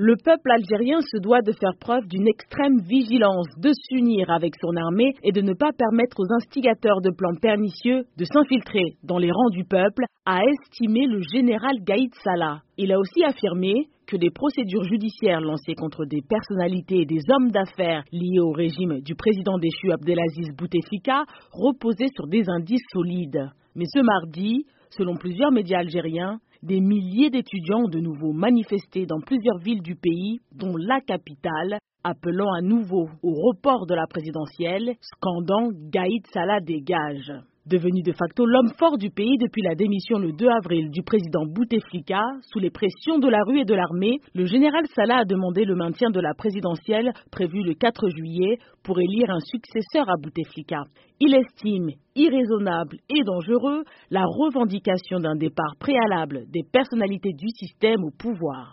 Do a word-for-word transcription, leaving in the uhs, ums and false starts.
Le peuple algérien se doit de faire preuve d'une extrême vigilance, de s'unir avec son armée et de ne pas permettre aux instigateurs de plans pernicieux de s'infiltrer dans les rangs du peuple, a estimé le général Gaïd Salah. Il a aussi affirmé que les procédures judiciaires lancées contre des personnalités et des hommes d'affaires liés au régime du président déchu Abdelaziz Bouteflika reposaient sur des indices solides. Mais ce mardi, selon plusieurs médias algériens, des milliers d'étudiants ont de nouveau manifesté dans plusieurs villes du pays, dont la capitale, appelant à nouveau au report de la présidentielle, scandant Gaïd Salah dégage. Devenu de facto l'homme fort du pays depuis la démission le deux avril du président Bouteflika, sous les pressions de la rue et de l'armée, le général Salah a demandé le maintien de la présidentielle prévue le quatre juillet pour élire un successeur à Bouteflika. Il estime irraisonnable et dangereux la revendication d'un départ préalable des personnalités du système au pouvoir.